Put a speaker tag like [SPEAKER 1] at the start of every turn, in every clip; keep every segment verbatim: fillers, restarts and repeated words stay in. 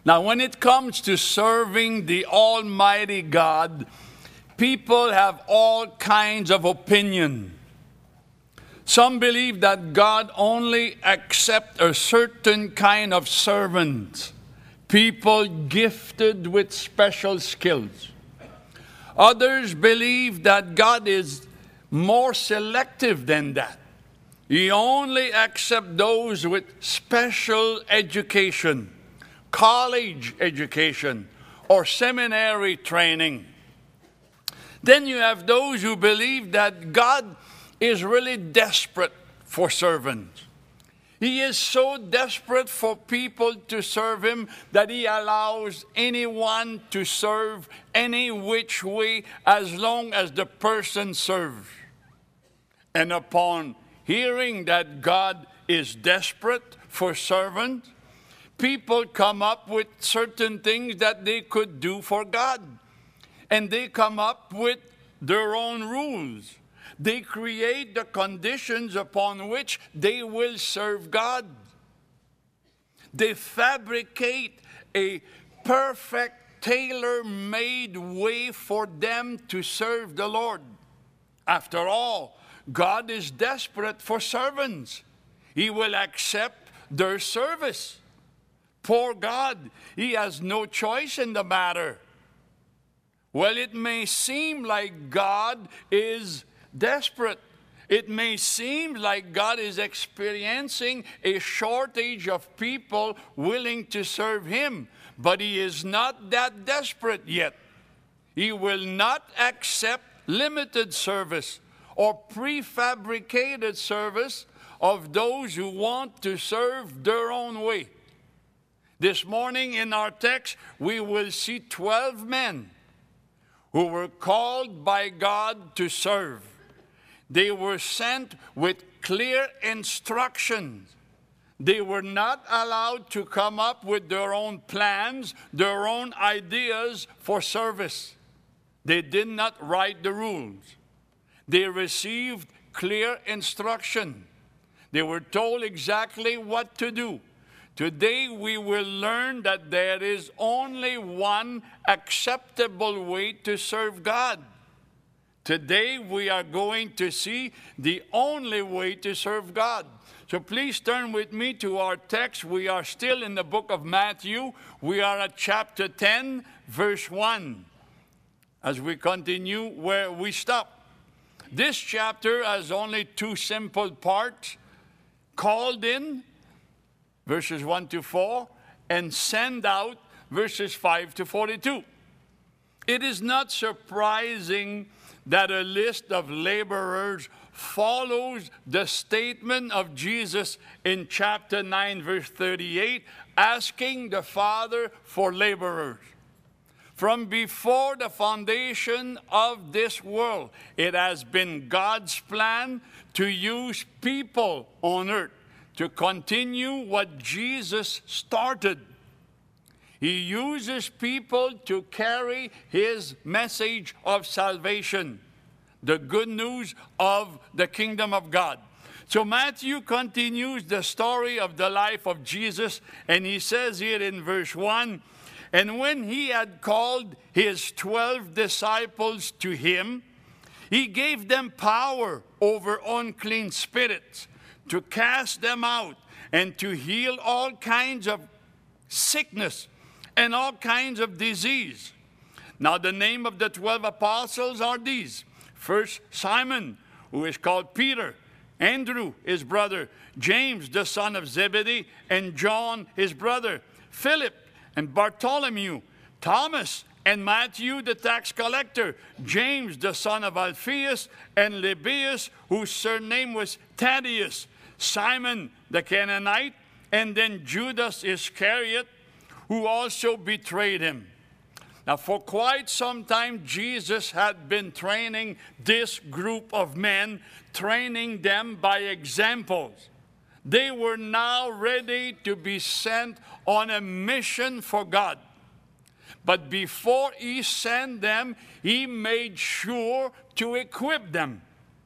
[SPEAKER 1] Now, when it comes to serving the Almighty God, people have all kinds of opinion. Some believe that God only accepts a certain kind of servant, people gifted with special skills. Others believe that God is more selective than that. He only accepts those with special education, college education, or seminary training. Then you have those who believe that God is really desperate for servants. He is so desperate for people to serve him that he allows anyone to serve any which way as long as the person serves. And upon hearing that God is desperate for servants, people come up with certain things that they could do for God. And they come up with their own rules. They create the conditions upon which they will serve God. They fabricate a perfect, tailor-made way for them to serve the Lord. After all, God is desperate for servants. He will accept their service. Poor God, he has no choice in the matter. Well, it may seem like God is desperate. It may seem like God is experiencing a shortage of people willing to serve him, but he is not that desperate yet. He will not accept limited service or prefabricated service of those who want to serve their own way. This morning in our text, we will see twelve men who were called by God to serve. They were sent with clear instructions. They were not allowed to come up with their own plans, their own ideas for service. They did not write the rules. They received clear instruction. They were told exactly what to do. Today we will learn that there is only one acceptable way to serve God. Today we are going to see the only way to serve God. So please turn with me to our text. We are still in the book of Matthew. We are at chapter ten, verse one, as we continue where we stop. This chapter has only two simple parts: called in, verses one to four, and send out, verses five to forty-two. It is not surprising that a list of laborers follows the statement of Jesus in chapter nine, verse thirty-eight, asking the Father for laborers. From before the foundation of this world, it has been God's plan to use people on earth to continue what Jesus started. He uses people to carry his message of salvation, the good news of the kingdom of God. So Matthew continues the story of the life of Jesus, and he says here in verse one, "And when he had called his twelve disciples to him, he gave them power over unclean spirits, to cast them out, and to heal all kinds of sickness and all kinds of disease. Now the name of the twelve apostles are these: first, Simon, who is called Peter; Andrew, his brother; James, the son of Zebedee; and John, his brother; Philip and Bartholomew; Thomas and Matthew, the tax collector; James, the son of Alphaeus; and Lebbaeus, whose surname was Thaddeus; Simon the Canaanite; and then Judas Iscariot, who also betrayed him." Now, for quite some time, Jesus had been training this group of men, training them by examples. They were now ready to be sent on a mission for God. But before he sent them, he made sure to equip them.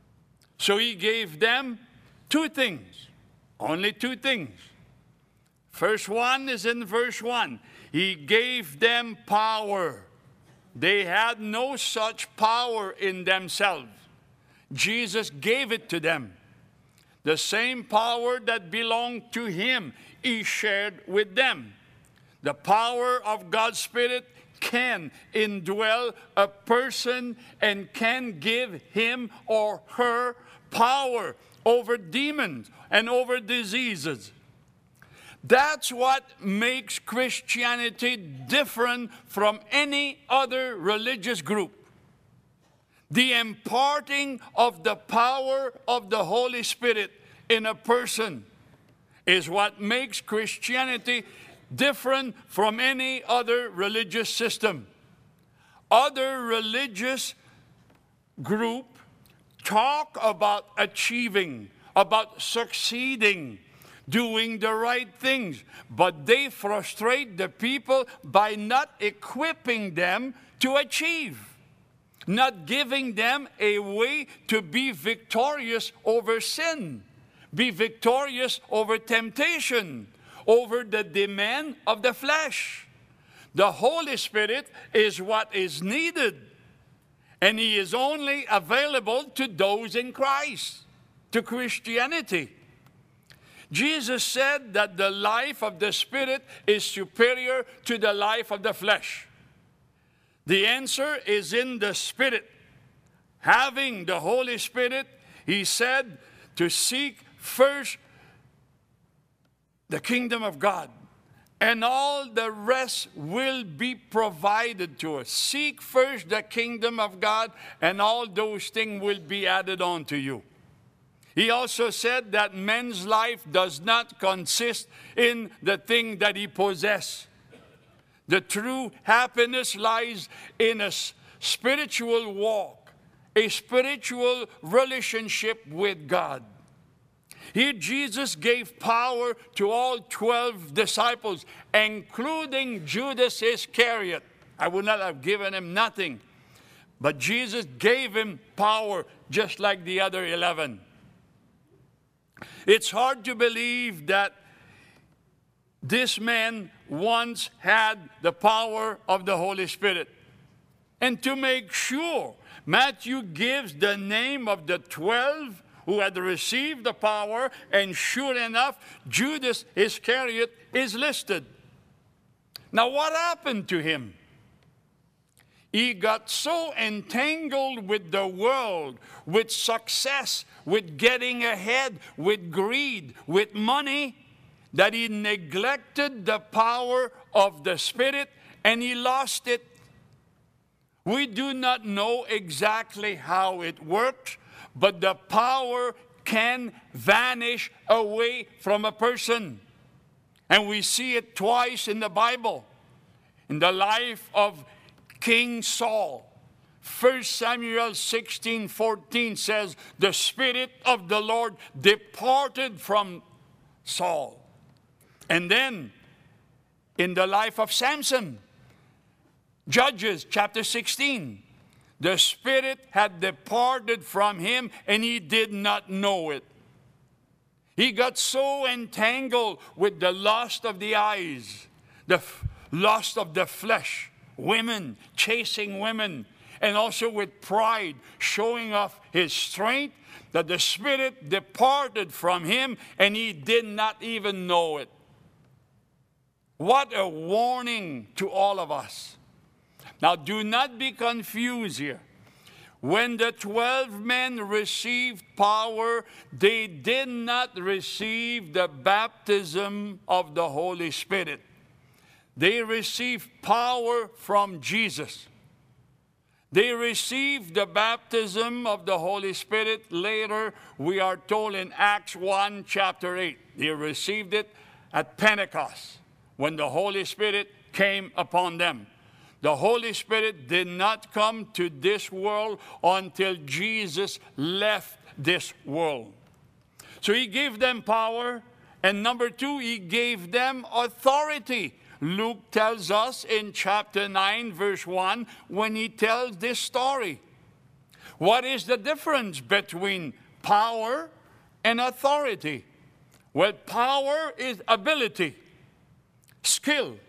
[SPEAKER 1] So he gave them two things, only two things. First one is in verse one. He gave them power. They had no such power in themselves. Jesus gave it to them. The same power that belonged to him, he shared with them. The power of God's Spirit can indwell a person and can give him or her power over demons and over diseases. That's what makes Christianity different from any other religious group. The imparting of the power of the Holy Spirit in a person is what makes Christianity different from any other religious system. Other religious group talk about achieving, about succeeding, doing the right things, but they frustrate the people by not equipping them to achieve, not giving them a way to be victorious over sin, be victorious over temptation, over the demand of the flesh. The Holy Spirit is what is needed, and he is only available to those in Christ, to Christianity. Jesus said that the life of the Spirit is superior to the life of the flesh. The answer is in the Spirit. Having the Holy Spirit, he said to seek first the kingdom of God, and all the rest will be provided to us. Seek first the kingdom of God, and all those things will be added on to you. He also said that man's life does not consist in the thing that he possesses. The true happiness lies in a spiritual walk, a spiritual relationship with God. Here Jesus gave power to all twelve disciples, including Judas Iscariot. I would not have given him nothing, but Jesus gave him power just like the other eleven. It's hard to believe that this man once had the power of the Holy Spirit. And to make sure, Matthew gives the name of the twelve who had received the power, and sure enough, Judas Iscariot is listed. Now, what happened to him? He got so entangled with the world, with success, with getting ahead, with greed, with money, that he neglected the power of the Spirit and he lost it. We do not know exactly how it worked, but the power can vanish away from a person. And we see it twice in the Bible. In the life of King Saul, First Samuel sixteen fourteen says, the Spirit of the Lord departed from Saul. And then, in the life of Samson, Judges chapter sixteen, the Spirit had departed from him and he did not know it. He got so entangled with the lust of the eyes, the f- lust of the flesh, women, chasing women, and also with pride, showing off his strength, that the Spirit departed from him and he did not even know it. What a warning to all of us. Now, do not be confused here. When the twelve men received power, they did not receive the baptism of the Holy Spirit. They received power from Jesus. They received the baptism of the Holy Spirit later, we are told in Acts one, chapter eight. They received it at Pentecost, when the Holy Spirit came upon them. The Holy Spirit did not come to this world until Jesus left this world. So he gave them power, and number two, he gave them authority. Luke tells us in chapter nine, verse one, when he tells this story. What is the difference between power and authority? Well, power is ability, skill,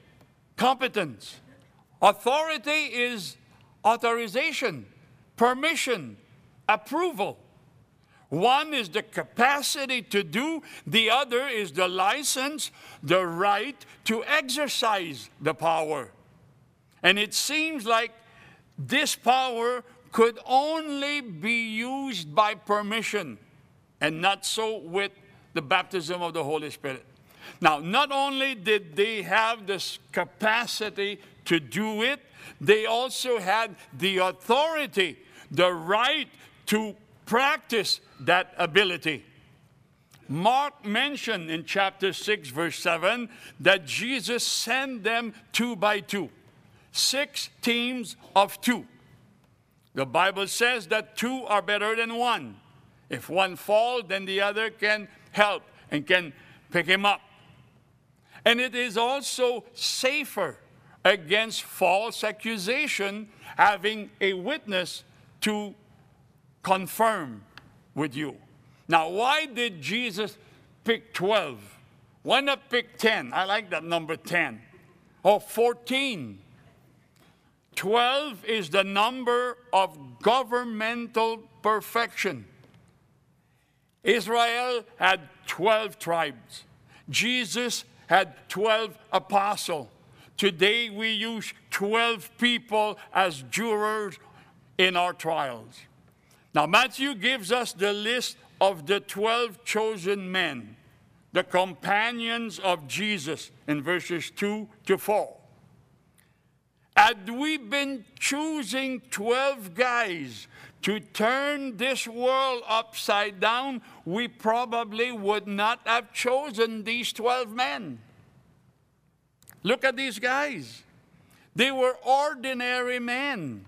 [SPEAKER 1] competence. Authority is authorization, permission, approval. One is the capacity to do, the other is the license, the right to exercise the power. And it seems like this power could only be used by permission, and not so with the baptism of the Holy Spirit. Now, not only did they have this capacity to do it, they also had the authority, the right to practice that ability. Mark mentioned in chapter six, verse seven, that Jesus sent them two by two. Six teams of two. The Bible says that two are better than one. If one falls, then the other can help and can pick him up. And it is also safer against false accusation having a witness to confirm with you. Now, why did Jesus pick twelve? Why not pick ten? I like that number ten. Or fourteen. twelve is the number of governmental perfection. Israel had twelve tribes. Jesus had twelve apostles. Today we use twelve people as jurors in our trials. Now Matthew gives us the list of the twelve chosen men, the companions of Jesus, in verses two to four. Had we been choosing twelve guys to turn this world upside down, we probably would not have chosen these twelve men. Look at these guys. They were ordinary men.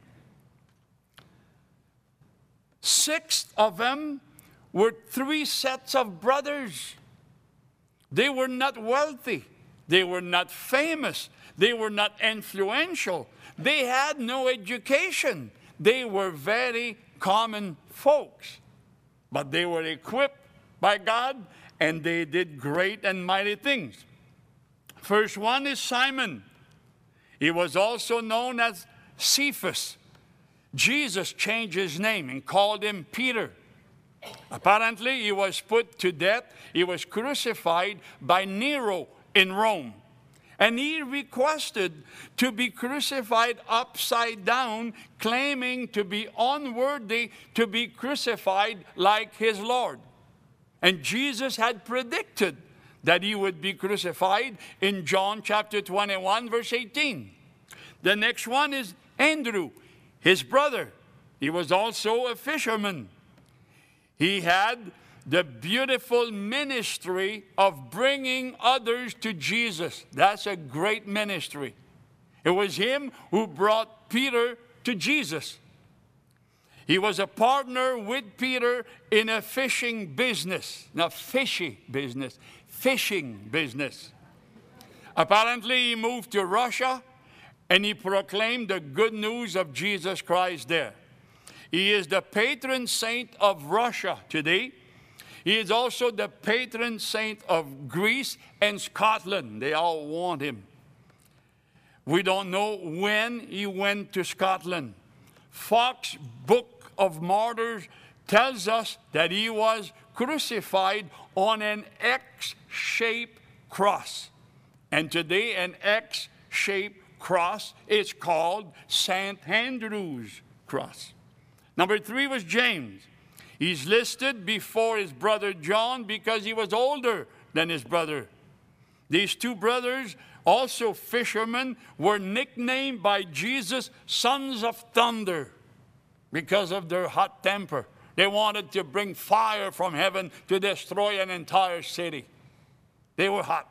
[SPEAKER 1] Six of them were three sets of brothers. They were not wealthy. They were not famous. They were not influential. They had no education. They were very common folks. But they were equipped by God, and they did great and mighty things. First one is Simon. He was also known as Cephas. Jesus changed his name and called him Peter. Apparently, he was put to death. He was crucified by Nero in Rome. And he requested to be crucified upside down, claiming to be unworthy to be crucified like his Lord. And Jesus had predicted that he would be crucified in John chapter twenty-one, verse eighteen. The next one is Andrew, his brother. He was also a fisherman. He had the beautiful ministry of bringing others to Jesus. That's a great ministry. It was him who brought Peter to Jesus. He was a partner with Peter in a fishing business. Not fishy business, fishing business. Apparently, he moved to Russia and he proclaimed the good news of Jesus Christ there. He is the patron saint of Russia today. He is also the patron saint of Greece and Scotland. They all want him. We don't know when he went to Scotland. Fox Book of Martyrs tells us that he was crucified on an X-shaped cross. And today an X-shaped cross is called Saint Andrew's cross. Number three was James. He's listed before his brother John because he was older than his brother. These two brothers, also fishermen, were nicknamed by Jesus sons of thunder because of their hot temper. They wanted to bring fire from heaven to destroy an entire city. They were hot.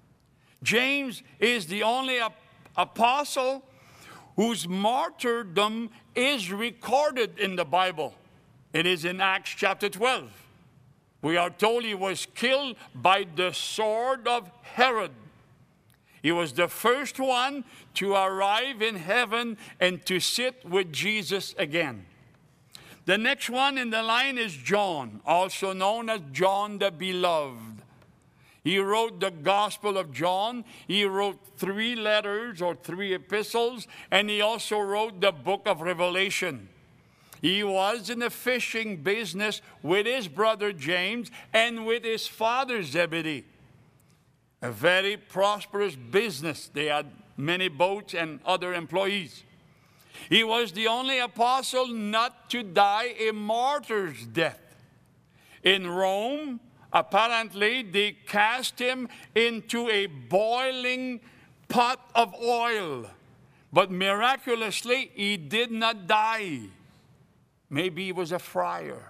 [SPEAKER 1] James is the only ap- apostle whose martyrdom is recorded in the Bible. It is in Acts chapter twelve. We are told he was killed by the sword of Herod. He was the first one to arrive in heaven and to sit with Jesus again. The next one in the line is John, also known as John the Beloved. He wrote the Gospel of John. He wrote three letters or three epistles. And he also wrote the book of Revelation. He was in the fishing business with his brother James and with his father Zebedee. A very prosperous business. They had many boats and other employees. He was the only apostle not to die a martyr's death. In Rome, apparently, they cast him into a boiling pot of oil. But miraculously, he did not die. Maybe he was a friar.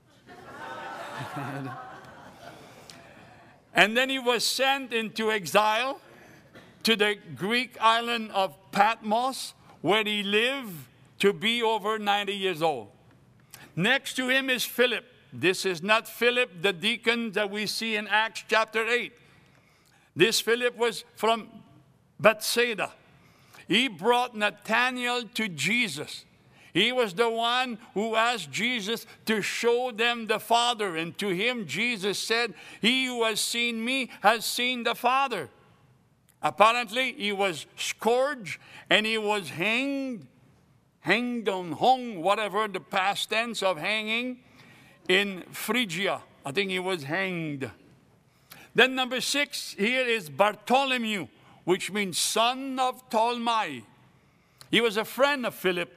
[SPEAKER 1] And then he was sent into exile to the Greek island of Patmos, where he lived to be over ninety years old. Next to him is Philip. This is not Philip, the deacon that we see in Acts chapter eight. This Philip was from Bethsaida. He brought Nathanael to Jesus. He was the one who asked Jesus to show them the Father. And to him, Jesus said, "He who has seen me has seen the Father." Apparently, he was scourged and he was hanged, hanged on, hung, whatever the past tense of hanging, in Phrygia. I think he was hanged. Then number six, here is Bartholomew, which means son of Ptolemy. He was a friend of Philip.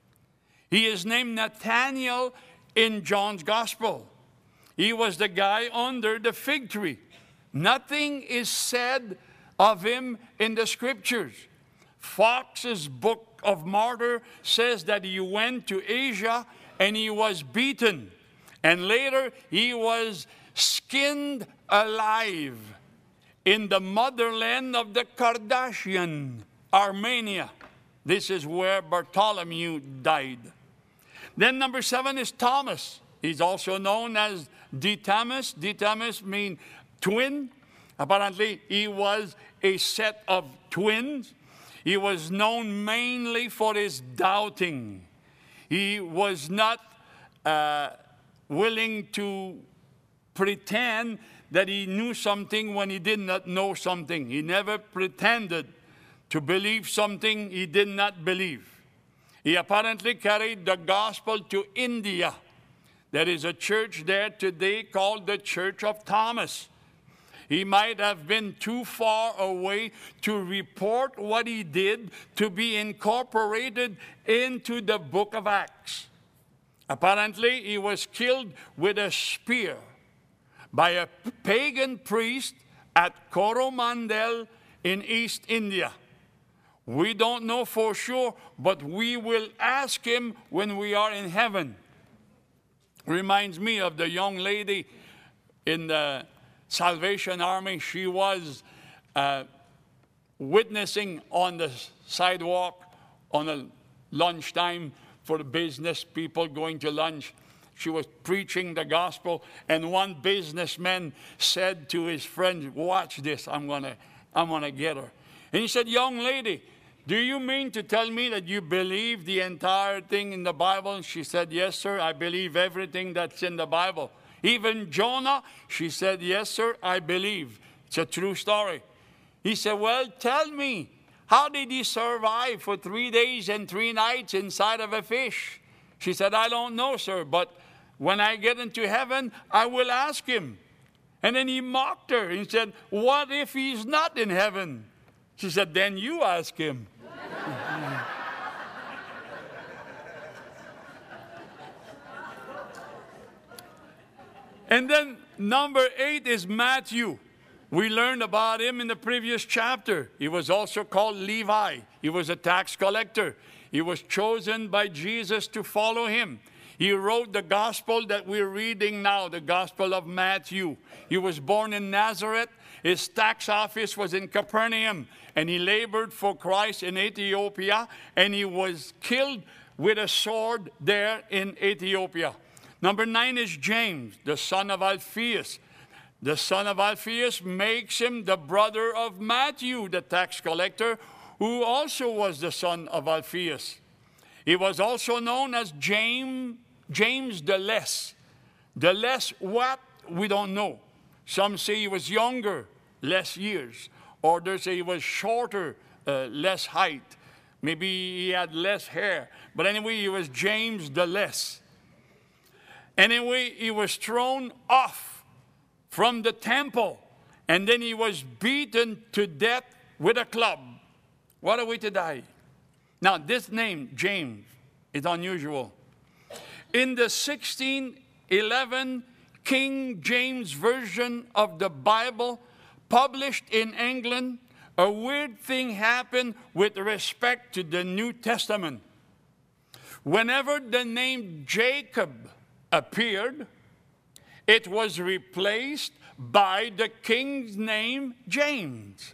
[SPEAKER 1] He is named Nathanael in John's Gospel. He was the guy under the fig tree. Nothing is said of him in the Scriptures. Fox's Book of Martyr says that he went to Asia and he was beaten. And later he was skinned alive in the motherland of the Kardashian, Armenia. This is where Bartholomew died. Then number seven is Thomas. He's also known as Didymus. Didymus means twin. Apparently, he was a set of twins. He was known mainly for his doubting. He was not uh, willing to pretend that he knew something when he did not know something. He never pretended to believe something he did not believe. He apparently carried the gospel to India. There is a church there today called the Church of Thomas. He might have been too far away to report what he did to be incorporated into the book of Acts. Apparently, he was killed with a spear by a pagan priest at Coromandel in East India. We don't know for sure, but we will ask him when we are in heaven. Reminds me of the young lady in the Salvation Army. She was uh, witnessing on the sidewalk on a lunchtime for the business people going to lunch. She was preaching the gospel, and one businessman said to his friend, "Watch this, I'm gonna, I'm gonna get her." And he said, "Young lady, do you mean to tell me that you believe the entire thing in the Bible?" And she said, "Yes, sir, I believe everything that's in the Bible. Even Jonah?" She said, "Yes, sir, I believe. It's a true story." He said, "Well, tell me, how did he survive for three days and three nights inside of a fish?" She said, "I don't know, sir, but when I get into heaven, I will ask him." And then he mocked her. He said, "What if he's not in heaven?" She said, "Then you ask him." And then number eight is Matthew. We learned about him in the previous chapter. He was also called Levi. He was a tax collector. He was chosen by Jesus to follow him. He wrote the gospel that we're reading now, the Gospel of Matthew. He was born in Nazareth. His tax office was in Capernaum, and he labored for Christ in Ethiopia, and he was killed with a sword there in Ethiopia. Number nine is James, the son of Alphaeus. The son of Alphaeus makes him the brother of Matthew, the tax collector, who also was the son of Alphaeus. He was also known as James, James the Less. The Less what? We don't know. Some say he was younger, less years. Others say he was shorter, uh, less height. Maybe he had less hair. But anyway, he was James the Less. Anyway, he was thrown off from the temple. And then he was beaten to death with a club. What a way to die. Now, this name, James, is unusual. In the sixteen eleven King James Version of the Bible, published in England, a weird thing happened with respect to the New Testament. Whenever the name Jacob appeared, it was replaced by the king's name, James.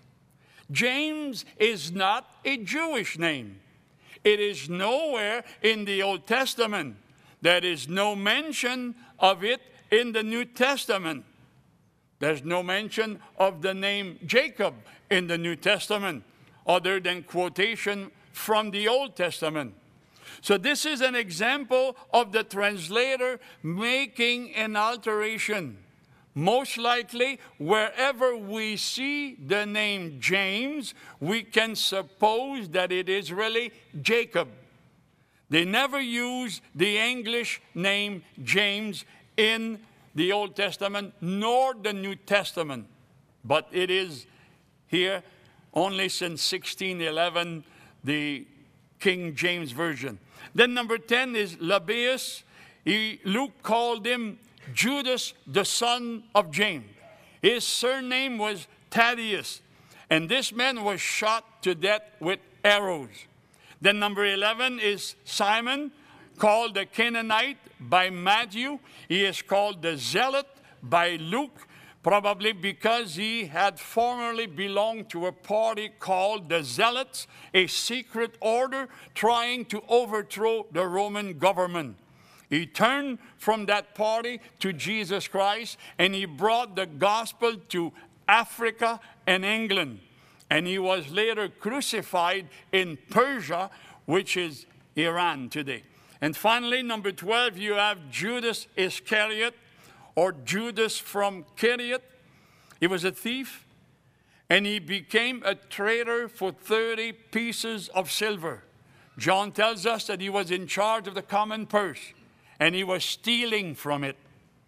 [SPEAKER 1] James is not a Jewish name. It is nowhere in the Old Testament. There is no mention of it in the New Testament. There's no mention of the name Jacob in the New Testament, other than quotation from the Old Testament. So this is an example of the translator making an alteration. Most likely, wherever we see the name James, we can suppose that it is really Jacob. They never use the English name James in the Old Testament, nor the New Testament. But it is here only since sixteen eleven, the King James Version. Then number ten is Lebbaeus. He, Luke called him Judas, the son of James. His surname was Thaddeus. And this man was shot to death with arrows. Then number eleven is Simon, called the Canaanite by Matthew. He is called the Zealot by Luke, probably because he had formerly belonged to a party called the Zealots, a secret order trying to overthrow the Roman government. He turned from that party to Jesus Christ, and he brought the gospel to Africa and England. And he was later crucified in Persia, which is Iran today. And finally, number twelve, you have Judas Iscariot, or Judas from Keriot. He was a thief, and he became a traitor for thirty pieces of silver. John tells us that he was in charge of the common purse, and he was stealing from it.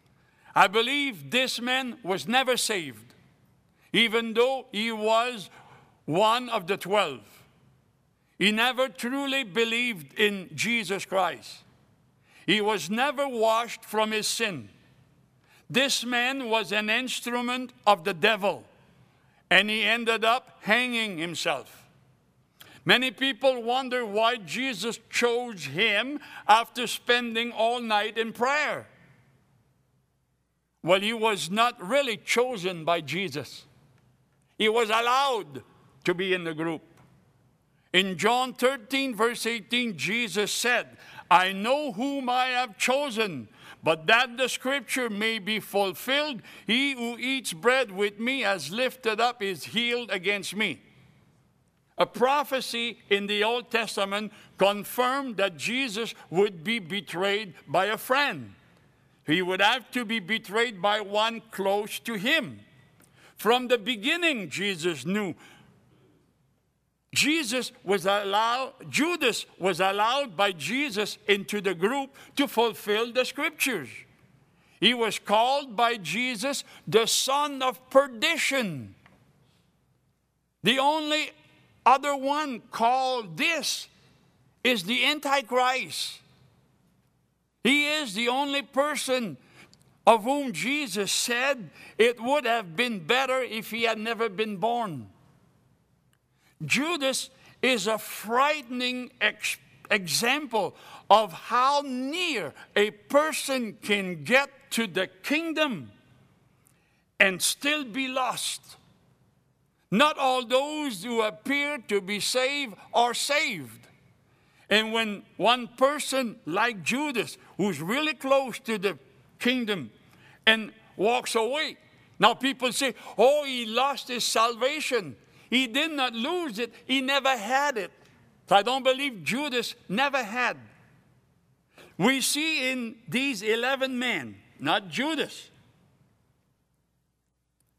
[SPEAKER 1] I believe this man was never saved, even though he was one of the twelve. He never truly believed in Jesus Christ. He was never washed from his sin. This man was an instrument of the devil, and he ended up hanging himself. Many people wonder why Jesus chose him after spending all night in prayer. Well, he was not really chosen by Jesus. He was allowed to be in the group. In John thirteen, verse eighteen, Jesus said, I know whom I have chosen, but that the scripture may be fulfilled, he who eats bread with me has lifted up his heel against me. A prophecy in the Old Testament confirmed that Jesus would be betrayed by a friend. He would have to be betrayed by one close to him. From the beginning, Jesus knew. Jesus was allowed, Judas was allowed by Jesus into the group to fulfill the scriptures. He was called by Jesus the son of perdition. The only other one called this is the Antichrist. He is the only person of whom Jesus said it would have been better if he had never been born. Judas is a frightening ex- example of how near a person can get to the kingdom and still be lost. Not all those who appear to be saved are saved. And when one person like Judas, who's really close to the kingdom, and walks away, now people say, oh, he lost his salvation. He did not lose it. He never had it. So I don't believe Judas never had. We see in these eleven men, not Judas,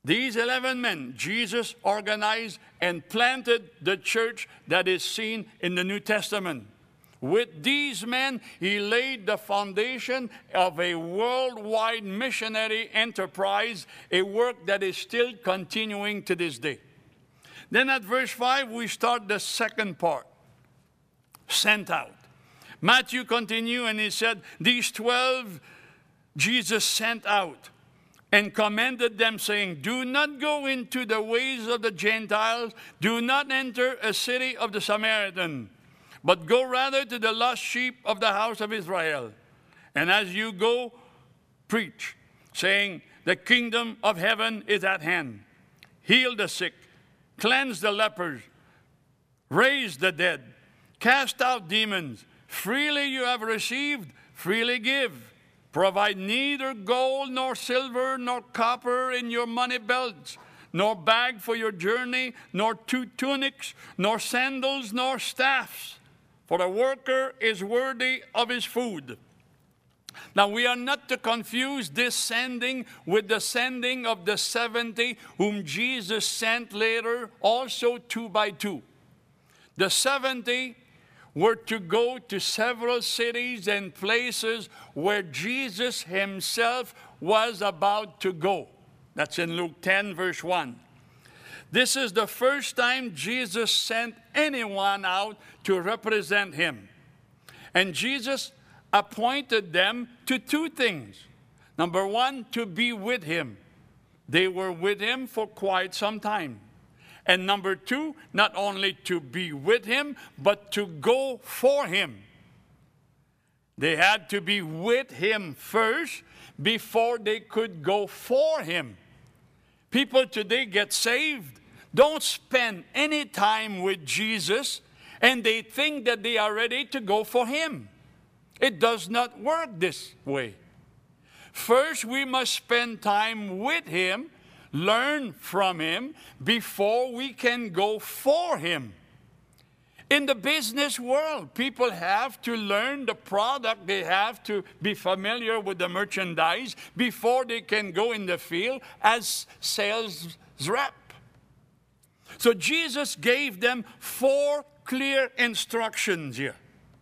[SPEAKER 1] These eleven men, Jesus organized and planted the church that is seen in the New Testament. With these men, he laid the foundation of a worldwide missionary enterprise, a work that is still continuing to this day. Then at verse five, we start the second part, sent out. Matthew continued and he said, these twelve Jesus sent out and commanded them, saying, do not go into the ways of the Gentiles, do not enter a city of the Samaritan, but go rather to the lost sheep of the house of Israel. And as you go, preach, saying, the kingdom of heaven is at hand. Heal the sick, cleanse the lepers, raise the dead, cast out demons. Freely you have received, freely give. Provide neither gold, nor silver, nor copper in your money belts, nor bag for your journey, nor two tunics, nor sandals, nor staffs. For the worker is worthy of his food. Now we are not to confuse this sending with the sending of the seventy whom Jesus sent later, also two by two. The seventy were to go to several cities and places where Jesus himself was about to go. That's in Luke ten, verse one. This is the first time Jesus sent anyone out to represent him. And Jesus appointed them to two things. Number one, to be with him. They were with him for quite some time. And number two, not only to be with him, but to go for him. They had to be with him first before they could go for him. People today get saved, don't spend any time with Jesus, and they think that they are ready to go for him. It does not work this way. First, we must spend time with him, learn from him, before we can go for him. In the business world, people have to learn the product. They have to be familiar with the merchandise before they can go in the field as sales rep. So Jesus gave them four clear instructions here.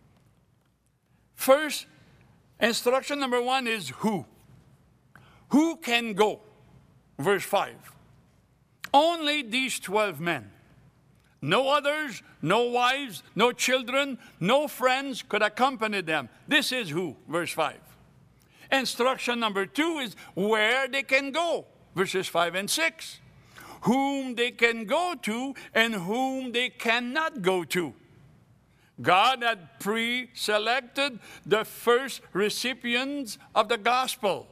[SPEAKER 1] First, instruction number one is who. Who can go? Verse five. Only these twelve men. No others, no wives, no children, no friends could accompany them. This is who, verse five. Instruction number two is where they can go, verses five and six. Whom they can go to and whom they cannot go to. God had pre-selected the first recipients of the gospel.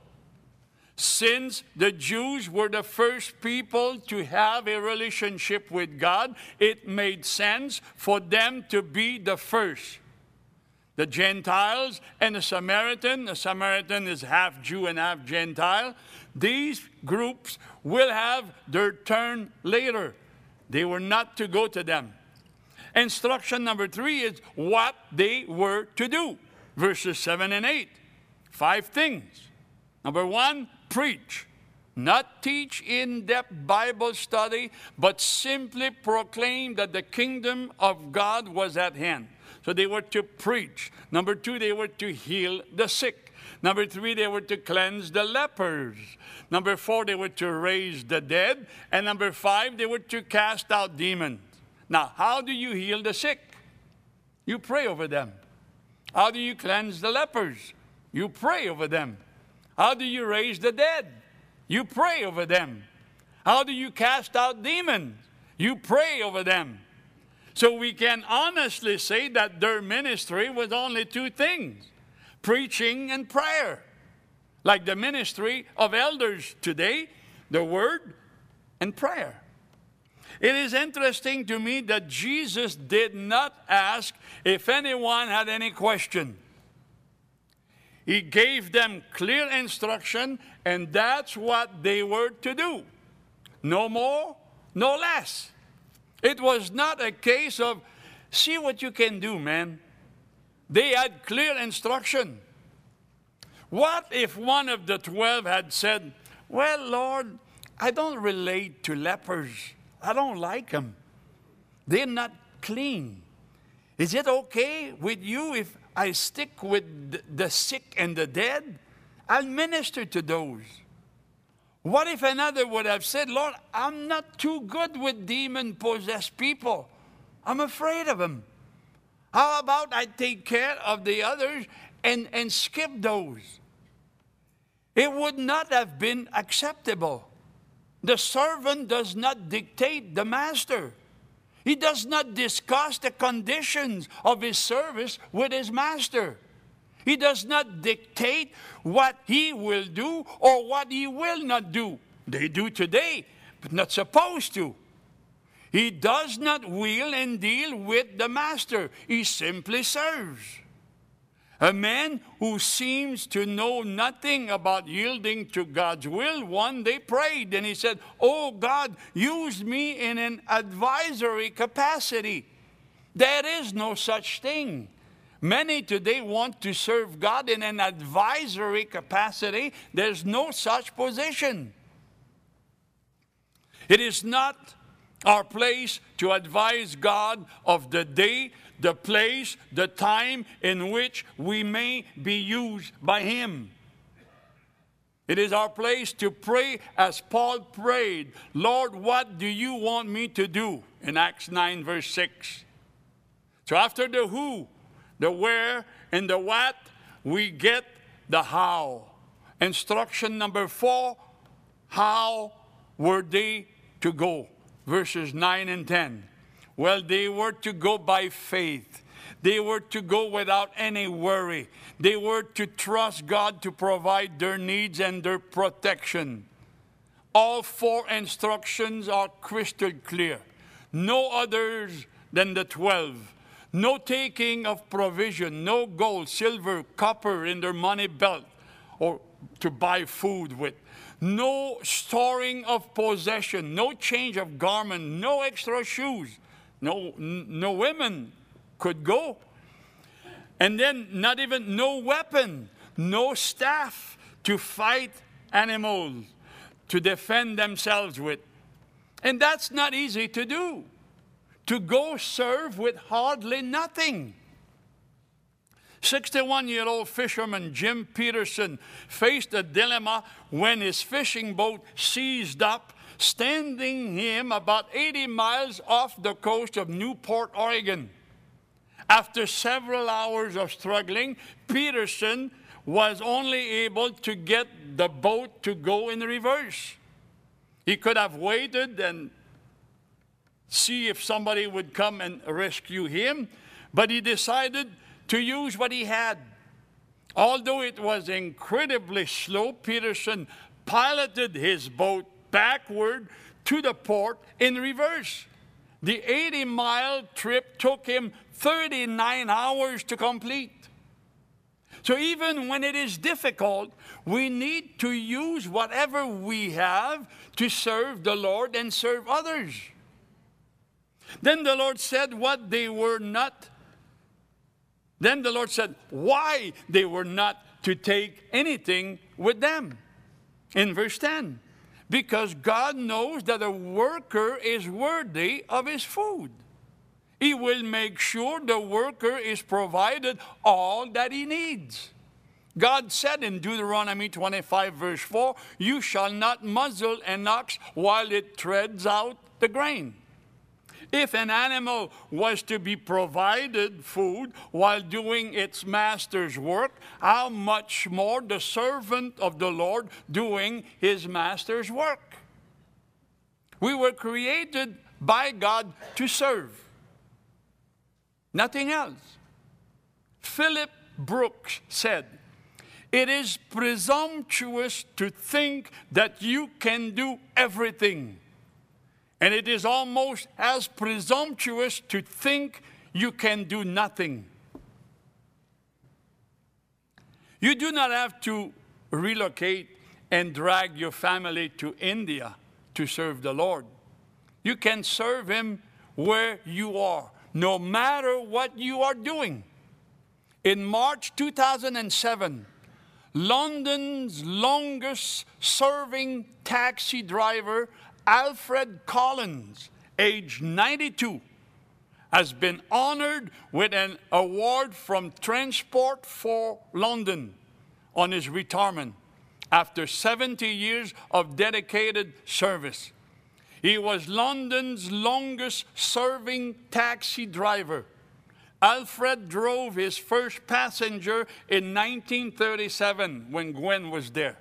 [SPEAKER 1] Since the Jews were the first people to have a relationship with God, it made sense for them to be the first. The Gentiles and the Samaritan, the Samaritan is half Jew and half Gentile, these groups will have their turn later. They were not to go to them. Instruction number three is what they were to do. Verses seven and eight. Five things. Number one, preach. Not teach in-depth Bible study, but simply proclaim that the kingdom of God was at hand. So they were to preach. Number two, they were to heal the sick. Number three, they were to cleanse the lepers. Number four, they were to raise the dead. And number five, they were to cast out demons. Now, how do you heal the sick? You pray over them. How do you cleanse the lepers? You pray over them. How do you raise the dead? You pray over them. How do you cast out demons? You pray over them. So we can honestly say that their ministry was only two things, preaching and prayer. Like the ministry of elders today, the word and prayer. It is interesting to me that Jesus did not ask if anyone had any question. He gave them clear instruction, and that's what they were to do. No more, no less. It was not a case of, see what you can do, man. They had clear instruction. What if one of the twelve had said, well, Lord, I don't relate to lepers. I don't like them. They're not clean. Is it okay with you if I stick with the sick and the dead? I'll minister to those. What if another would have said, Lord, I'm not too good with demon-possessed people. I'm afraid of them. How about I take care of the others and, and skip those? It would not have been acceptable. The servant does not dictate the master. He does not discuss the conditions of his service with his master. He does not dictate what he will do or what he will not do. They do today, but not supposed to. He does not wheel and deal with the master. He simply serves. A man who seems to know nothing about yielding to God's will, one day prayed and he said, oh God, use me in an advisory capacity. There is no such thing. Many today want to serve God in an advisory capacity. There's no such position. It is not our place to advise God of the day, the place, the time in which we may be used by Him. It is our place to pray as Paul prayed, Lord, what do you want me to do? In Acts nine, verse six. So after the who, the where, and the what, we get the how. Instruction number four, how were they to go? Verses nine and ten. Well, they were to go by faith. They were to go without any worry. They were to trust God to provide their needs and their protection. All four instructions are crystal clear. No others than the twelve. No taking of provision, no gold, silver, copper in their money belt or to buy food with. No storing of possession, no change of garment, no extra shoes. No, no women could go. And then not even no weapon, no staff to fight animals, to defend themselves with. And that's not easy to do. To go serve with hardly nothing. sixty-one-year-old fisherman Jim Peterson faced a dilemma when his fishing boat seized up, standing him about eighty miles off the coast of Newport, Oregon. After several hours of struggling, Peterson was only able to get the boat to go in reverse. He could have waited and see if somebody would come and rescue him, but he decided to use what he had. Although it was incredibly slow, Peterson piloted his boat backward to the port in reverse. The eighty-mile trip took him thirty-nine hours to complete. So even when it is difficult, we need to use whatever we have to serve the Lord and serve others. Then the Lord said what they were not. Then the Lord said why they were not to take anything with them. In verse ten, because God knows that a worker is worthy of his food. He will make sure the worker is provided all that he needs. God said in Deuteronomy twenty-five, verse four, you shall not muzzle an ox while it treads out the grain. If an animal was to be provided food while doing its master's work, how much more the servant of the Lord doing his master's work? We were created by God to serve. Nothing else. Philip Brooks said, it is presumptuous to think that you can do everything. And it is almost as presumptuous to think you can do nothing. You do not have to relocate and drag your family to India to serve the Lord. You can serve Him where you are, no matter what you are doing. In March two thousand seven, London's longest-serving taxi driver, Alfred Collins, age ninety-two, has been honored with an award from Transport for London on his retirement after seventy years of dedicated service. He was London's longest-serving taxi driver. Alfred drove his first passenger in nineteen thirty-seven when Gwen was there.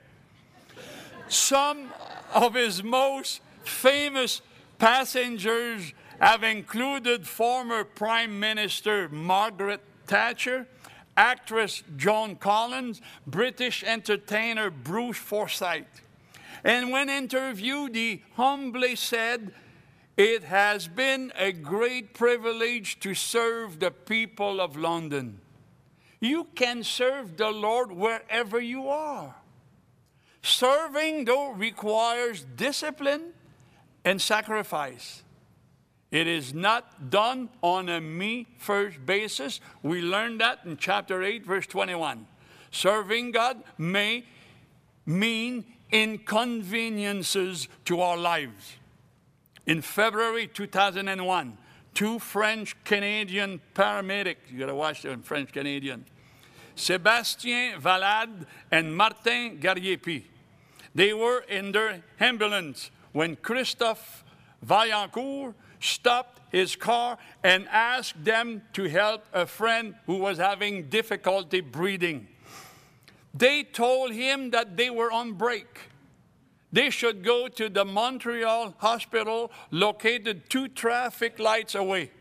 [SPEAKER 1] Some of his most famous passengers have included former Prime Minister Margaret Thatcher, actress Joan Collins, British entertainer Bruce Forsyth. And when interviewed, he humbly said, "It has been a great privilege to serve the people of London." You can serve the Lord wherever you are. Serving, though, requires discipline and sacrifice. It is not done on a me-first basis. We learned that in chapter eight, verse twenty-one. Serving God may mean inconveniences to our lives. In February two thousand one, two French-Canadian paramedics, you got to watch them, French-Canadian, Sébastien Valade and Martin Gariepi, they were in their ambulance when Christophe Vaillancourt stopped his car and asked them to help a friend who was having difficulty breathing. They told him that they were on break. They should go to the Montreal hospital located two traffic lights away.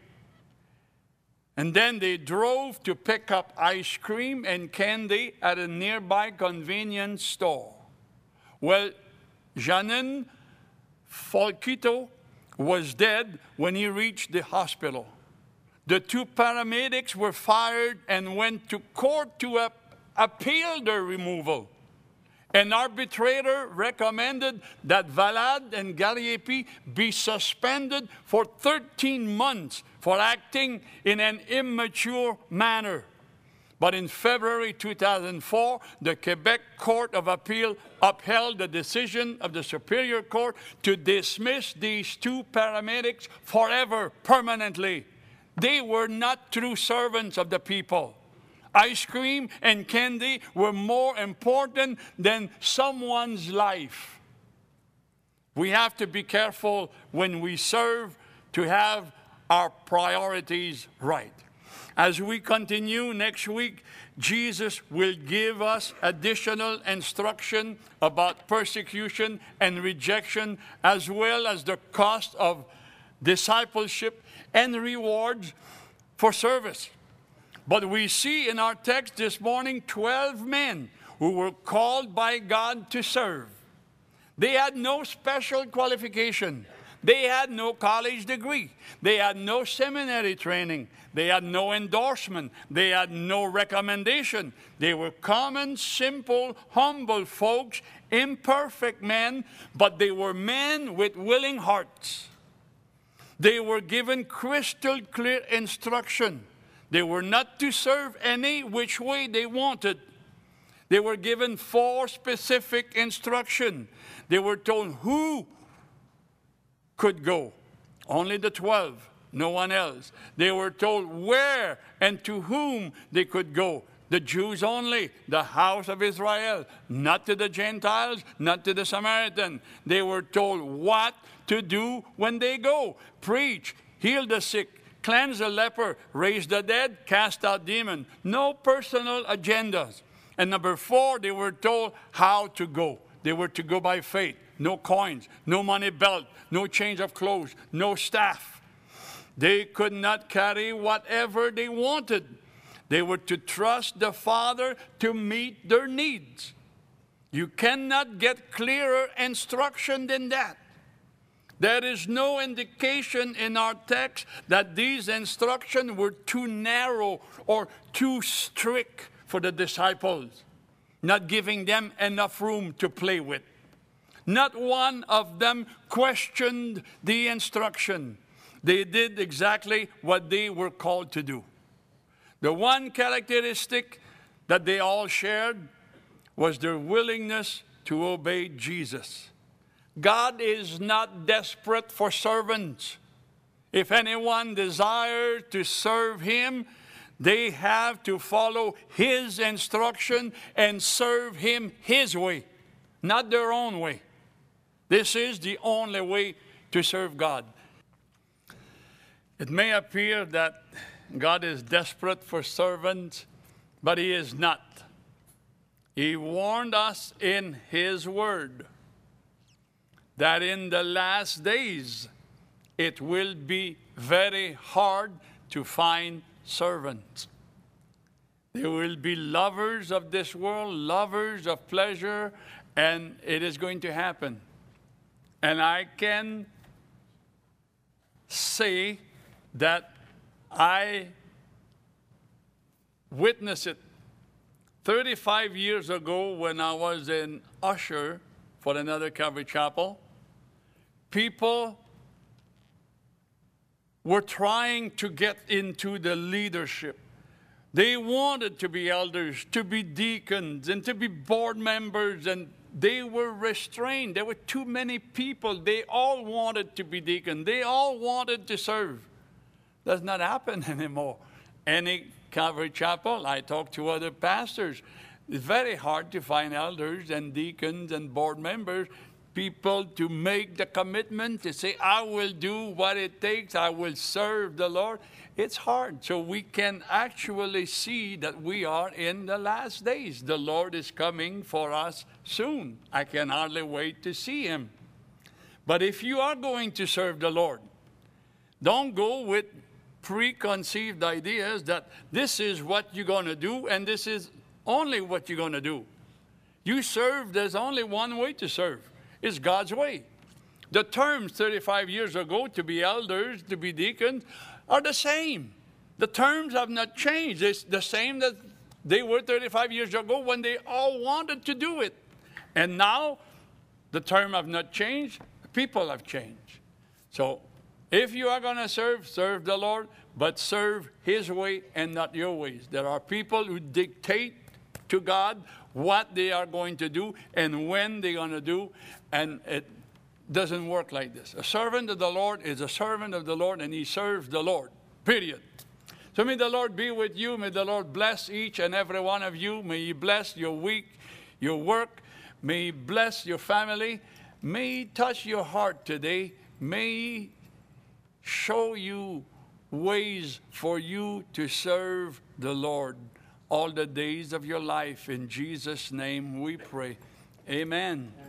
[SPEAKER 1] And then they drove to pick up ice cream and candy at a nearby convenience store. Well, Janine Folquito was dead when he reached the hospital. The two paramedics were fired and went to court to ap appeal their removal. An arbitrator recommended that Valade and Gariepi be suspended for thirteen months for acting in an immature manner. But in February two thousand four, the Quebec Court of Appeal upheld the decision of the Superior Court to dismiss these two paramedics forever, permanently. They were not true servants of the people. Ice cream and candy were more important than someone's life. We have to be careful when we serve to have our priorities right. As we continue next week, Jesus will give us additional instruction about persecution and rejection, as well as the cost of discipleship and rewards for service. But we see in our text this morning twelve men who were called by God to serve. They had no special qualification. They had no college degree. They had no seminary training. They had no endorsement. They had no recommendation. They were common, simple, humble folks, imperfect men, but they were men with willing hearts. They were given crystal clear instruction. They were not to serve any which way they wanted. They were given four specific instructions. They were told who could go. Only the twelve, no one else. They were told where and to whom they could go. The Jews only, the house of Israel, not to the Gentiles, not to the Samaritan. They were told what to do when they go. Preach, heal the sick, cleanse the leper, raise the dead, cast out demons. No personal agendas. And number four, they were told how to go. They were to go by faith. No coins, no money belt, no change of clothes, no staff. They could not carry whatever they wanted. They were to trust the Father to meet their needs. You cannot get clearer instruction than that. There is no indication in our text that these instructions were too narrow or too strict for the disciples, not giving them enough room to play with. Not one of them questioned the instruction. They did exactly what they were called to do. The one characteristic that they all shared was their willingness to obey Jesus. God is not desperate for servants. If anyone desires to serve him, they have to follow his instruction and serve him his way, not their own way. This is the only way to serve God. It may appear that God is desperate for servants, but he is not. He warned us in his word that in the last days it will be very hard to find servants. There will be lovers of this world, lovers of pleasure, and it is going to happen. And I can say that I witnessed it thirty-five years ago when I was an usher for another Calvary Chapel. People were trying to get into the leadership. They wanted to be elders, to be deacons, and to be board members, and they were restrained. There were too many people. They all wanted to be deacons. They all wanted to serve. Does not happen anymore. Any Calvary Chapel, I talk to other pastors. It's very hard to find elders and deacons and board members, people to make the commitment to say, I will do what it takes. I will serve the Lord. It's hard. So we can actually see that we are in the last days. The Lord is coming for us soon. I can hardly wait to see him. But if you are going to serve the Lord, don't go with preconceived ideas that this is what you're going to do and this is only what you're going to do. You serve, there's only one way to serve. It's God's way. The terms thirty-five years ago to be elders, to be deacons, are the same. The terms have not changed. It's the same that they were thirty-five years ago when they all wanted to do it. And now, the terms have not changed. People have changed. So, if you are going to serve, serve the Lord, but serve his way and not your ways. There are people who dictate to God what they are going to do and when they're going to do, and it doesn't work like this. A servant of the Lord is a servant of the Lord, and he serves the Lord, period. So may the Lord be with you. May the Lord bless each and every one of you. May he bless your week, your work. May he bless your family. May he touch your heart today. May he show you ways for you to serve the Lord all the days of your life. In Jesus' name we pray. Amen.